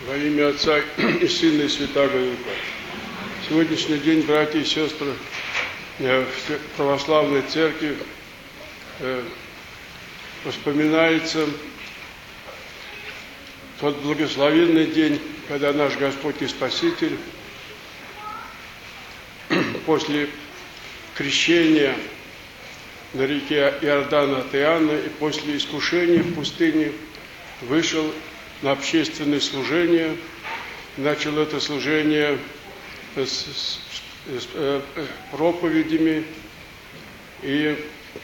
Во имя Отца и Сына и Святаго Духа. Сегодняшний день, братья и сестры, в православной церкви вспоминается тот благословенный день, когда наш Господь и Спаситель после крещения на реке Иордан от Иоанна и после искушения в пустыне вышел на общественное служение, начал это служение с проповедями, и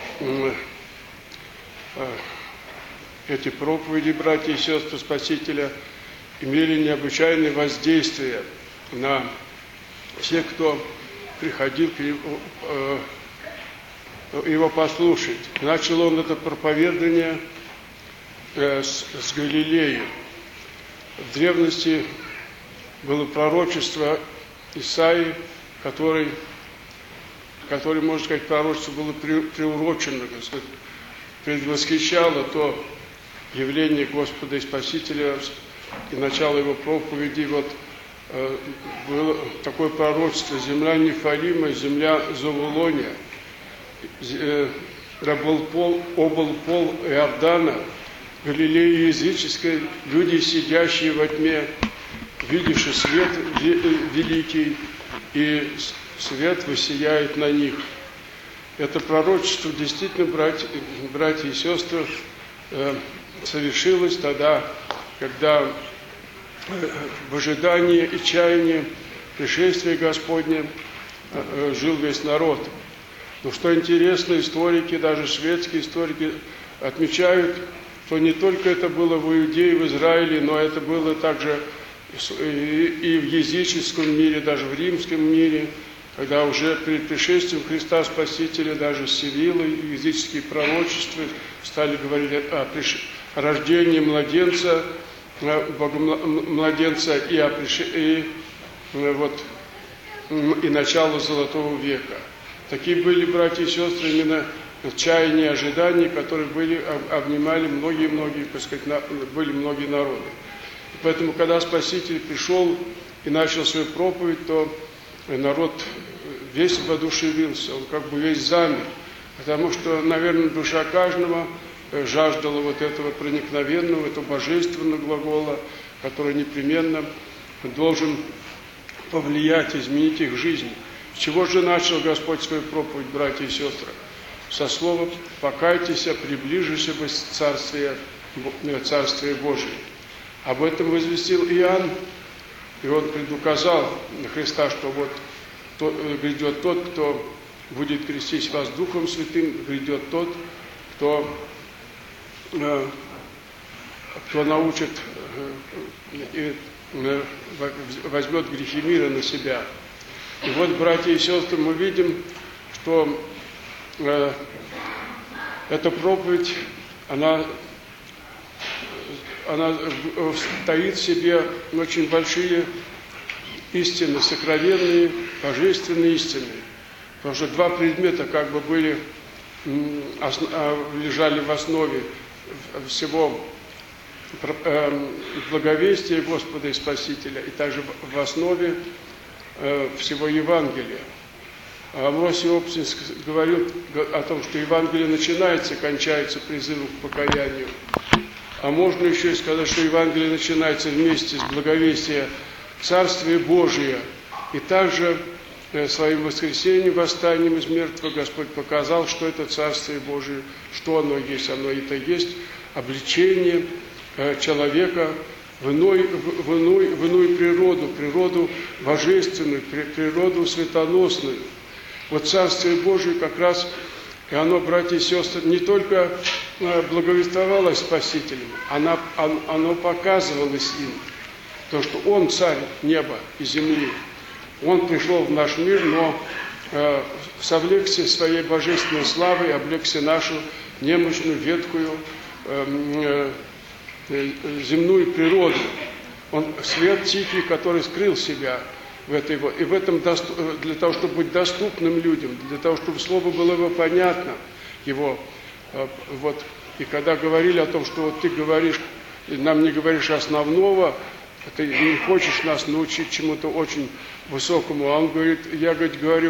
эти проповеди, братья и сестры Спасителя, имели необычайное воздействие на всех, кто приходил его послушать. Начал он это проповедование с Галилеи. В древности было пророчество Исаии, который, можно сказать, пророчество было приурочено, предвосхищало то явление Господа и Спасителя и начало его проповеди. Вот было такое пророчество: земля Нефалима, земля Завулония, обл пол Иордана, Галилея языческой, люди, сидящие во тьме, видишь свет великий, и свет воссияет на них. Это пророчество действительно, братья и сестры, совершилось тогда, когда в ожидании и чаянии пришествия Господня жил весь народ. Но что интересно, историки, даже шведские историки, отмечают, что не только это было в Иудее, в Израиле, но это было также и в языческом мире, даже в римском мире, когда уже перед пришествием Христа Спасителя даже Сивилы, языческие пророчества стали говорить о рождении младенца, младенца и начало Золотого века. Такие были, братья и сестры, именно чаяния, ожидания, которые обнимали многие, так сказать, были многие народы. И поэтому, когда Спаситель пришел и начал свою проповедь, то народ весь воодушевился, он как бы весь замер, потому что, наверное, душа каждого жаждала вот этого проникновенного, этого божественного глагола, который непременно должен повлиять, изменить их жизнь. С чего же начал Господь свою проповедь, братья и сестры? Со слова «покайтесь, приближися в Царствие Божие». Об этом возвестил Иоанн, и он предуказал на Христа, что вот грядет тот, кто будет крестить вас Духом Святым, грядет тот, кто научит и возьмет грехи мира на себя. И вот, братья и сестры, мы видим, что эта проповедь, она таит в себе очень большие истины, сокровенные, божественные истины. Потому что два предмета как бы лежали в основе всего благовестия Господа и Спасителя, и также в основе всего Евангелия. Амвросий Опсинский говорил о том, что Евангелие начинается и кончается призывом к покаянию. А можно еще и сказать, что Евангелие начинается вместе с благовестия Царствия Божия. И также своим воскресением, восстанием из мертвых Господь показал, что это Царствие Божие, что оно есть. Оно это есть обличение человека в иную природу божественную, природу светоносную. Вот Царствие Божие как раз, и оно, братья и сестры, не только благовествовалось Спасителем, оно показывалось им. То, что Он царь неба и земли. Он пришел в наш мир, но совлекся своей божественной славой, облегся нашу немощную, ветхую, земную природу. Он свет тихий, который скрыл себя в этой вот. И в этом для того, чтобы быть доступным людям, для того, чтобы слово было его понятно, его вот. И когда говорили о том, что вот ты говоришь, нам не говоришь основного, Ты не хочешь нас научить чему-то очень высокому. А он говорит, я говорю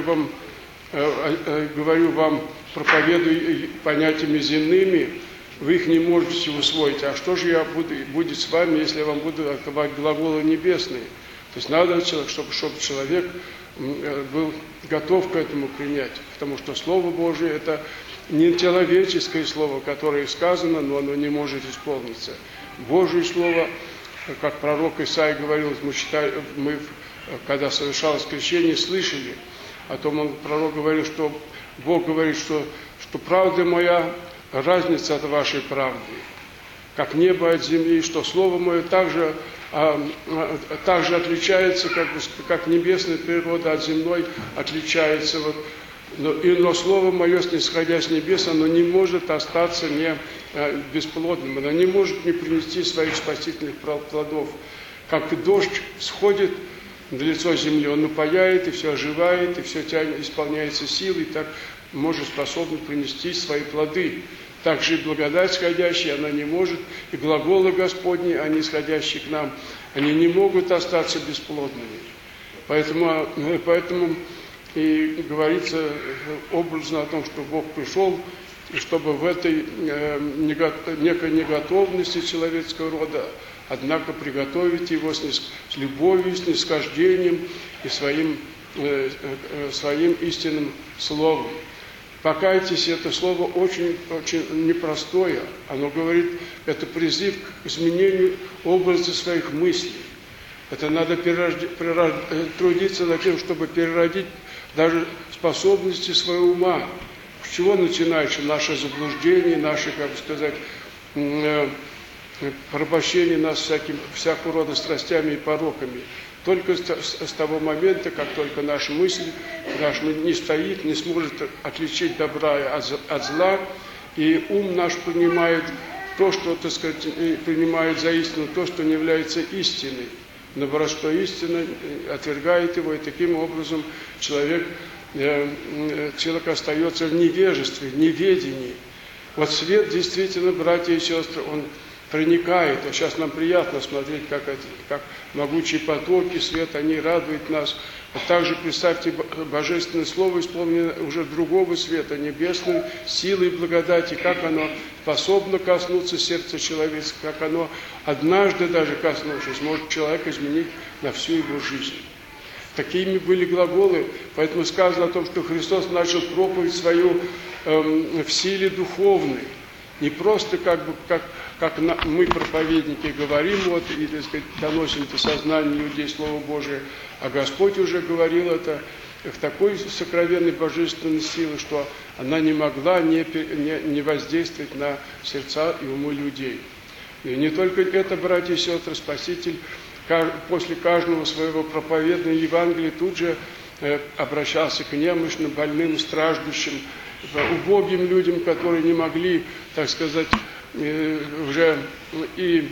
вам, проповедую понятиями земными, вы их не можете усвоить. А что же будет с вами, если я вам буду открывать глаголы небесные? То есть надо, чтобы человек был готов к этому принять. Потому что Слово Божие – это не человеческое Слово, которое сказано, но оно не может исполниться. Божье Слово, как пророк Исаия говорил, мы когда совершалось крещение, слышали о том, пророк говорил, что Бог говорит, что правда моя разница от вашей правды, как небо от земли, что Слово мое также отличается, как небесная природа от земной отличается. Но Слово мое, снисходя с небес, оно не может остаться бесплодным, оно не может не принести своих спасительных плодов. Как дождь сходит на лицо земли, он напаяет, и все оживает, и все исполняется силой, и так может способен принести свои плоды. Также и благодать сходящая, она не может, и глаголы Господни, они исходящие к нам, они не могут остаться бесплодными. Поэтому и говорится образно о том, что Бог пришел, чтобы в этой некой неготовности человеческого рода, однако приготовить его с любовью, с нисхождением и своим истинным словом. Покайтесь, это слово очень, очень непростое. Оно говорит, это призыв к изменению образа своих мыслей. Это надо трудиться над тем, чтобы переродить даже способности своего ума. С чего начинается наше заблуждение, наше, порабощение нас всякого рода страстями и пороками. Только с того момента, как только наша мысль не стоит, не сможет отличить добра от зла, и ум наш принимает то, что, принимает за истину, то, что не является истиной. Наоборот, что истина отвергает его, и таким образом человек остается в невежестве, в неведении. Вот свет действительно, братья и сестры, он проникает. Вот сейчас нам приятно смотреть, как могучие потоки, свет, они радуют нас. А также представьте, Божественное Слово исполнено уже другого света, небесной силой и благодати, как оно способно коснуться сердца человеческого, как оно однажды даже коснувшись, может человека изменить на всю его жизнь. Такими были глаголы, поэтому сказано о том, что Христос начал проповедь свою в силе духовной. Не просто как мы, проповедники, говорим, и, так сказать, доносим до сознания людей Слово Божие, а Господь уже говорил это в такой сокровенной божественной силе, что она не могла не воздействовать на сердца и умы людей. И не только это, братья и сестры, Спаситель после каждого своего проповедания Евангелия тут же обращался к немощным, больным, страждущим, убогим людям, которые не могли, так сказать, уже и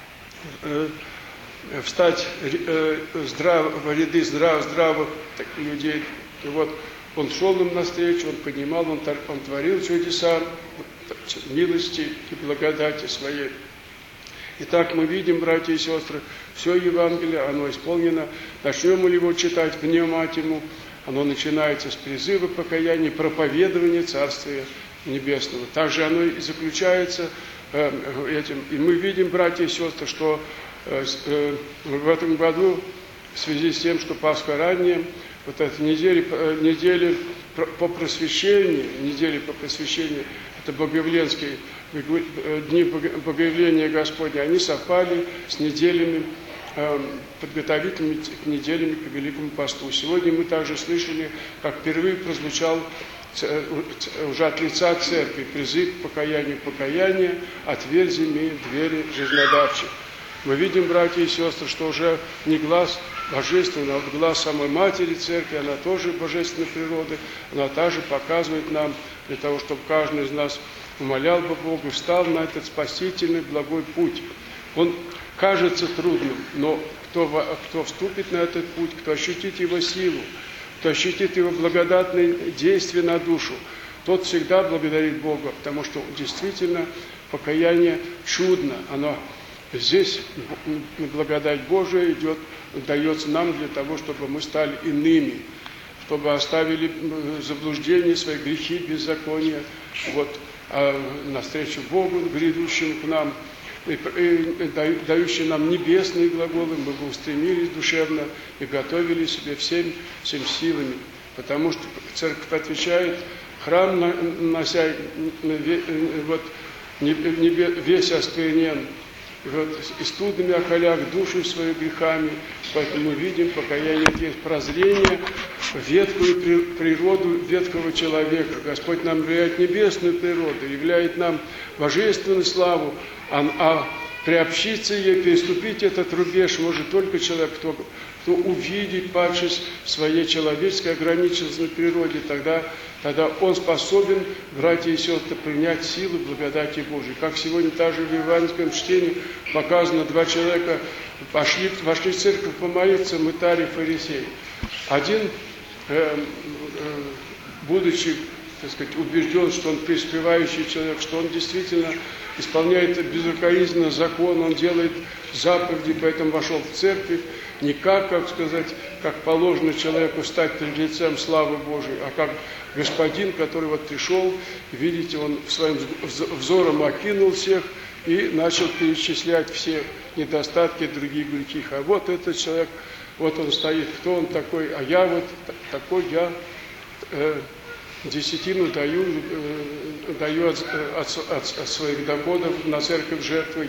встать в ряды здравых людей. И вот он шел им навстречу, он поднимал, он творил чудеса милости и благодати своей. Итак, мы видим, братья и сестры, все Евангелие, оно исполнено. Начнем мы его читать, внимать ему. Оно начинается с призыва покаяния, проповедования Царствия Небесного. Также оно и заключается этим. И мы видим, братья и сестры, что в этом году, в связи с тем, что Пасха ранняя, вот эта недели по просвещению, это богоявленские дни Богоявления Господня, они совпали с неделями, подготовительными неделями к Великому Посту. Сегодня мы также слышали, как впервые прозвучал уже от лица Церкви призыв к покаянию, отверь земи двери жизнодавчих. Мы видим, братья и сестры, что уже не глаз божественный, а вот глаз самой Матери Церкви, она тоже божественной природы, она также показывает нам, для того, чтобы каждый из нас умолял бы Бога, встал на этот спасительный, благой путь. Он кажется трудным, но кто вступит на этот путь, кто ощутит его силу, кто ощутит его благодатное действие на душу, тот всегда благодарит Бога, потому что действительно покаяние чудно, оно здесь благодать Божия дается нам для того, чтобы мы стали иными, чтобы оставили заблуждение, свои грехи, беззакония, навстречу Богу, грядущему к нам, и дающий нам небесные глаголы, мы бы устремились душевно и готовили себе всем силами. Потому что церковь отвечает: храм, нося весь осквернен, и студами околяк душу свою грехами. Поэтому мы видим покаяние, есть прозрение в ветхую природу ветхого человека. Господь нам являет небесную природу, являет нам божественную славу, а приобщиться ей, переступить этот рубеж может только человек, кто увидит, падшись в своей человеческой ограниченной природе, тогда он способен, братья и сестры, принять силу благодати Божией. Как сегодня также в евангельском чтении показано, 2 человека вошли в церковь помолиться, мытарь и фарисей. Один, будучи, убежден, что он преуспевающий человек, что он действительно исполняет безукоризненно закон, он делает заповеди, поэтому вошел в церковь не как положено человеку стать перед лицем славы Божией, а как господин, который пришел, видите, он своим взором окинул всех и начал перечислять все недостатки, другие грехи. А вот этот человек, он стоит, кто он такой, а я такой, я десятину даю от своих доходов на церковь жертву,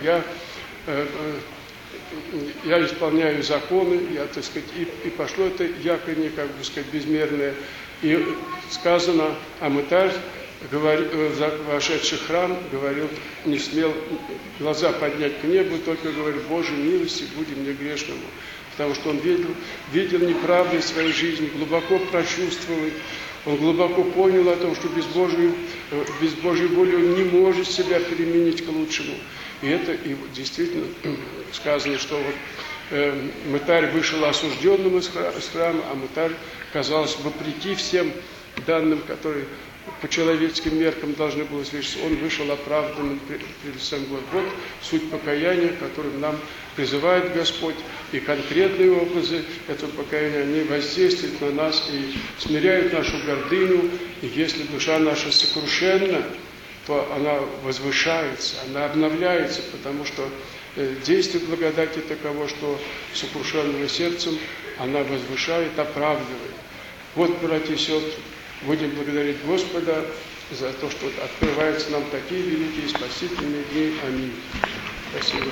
я исполняю законы, и пошло это якорение, безмерное. И сказано, а мытарь, вошедший в храм, говорил, не смел глаза поднять к небу, только говорил: Боже, милости буди мне грешному. Потому что он видел неправду своей жизни, глубоко прочувствовал, он глубоко понял о том, что без Божьей воли он не может себя переменить к лучшему. И действительно сказано, что мытарь вышел осужденным из храма, а мытарь, казалось, вопреки всем данным, которые по человеческим меркам должны были свершиться, он вышел оправданным перед лицом Бога. Вот суть покаяния, которым нам призывает Господь, и конкретные образы этого покаяния, они воздействуют на нас и смиряют нашу гордыню, и если душа наша сокрушенна, то она возвышается, она обновляется, потому что действие благодати таково, что сокрушенного сердцем она возвышает, оправдывает. Вот, братья и сестры, будем благодарить Господа за то, что открываются нам такие великие спасительные дни. Аминь. Спасибо.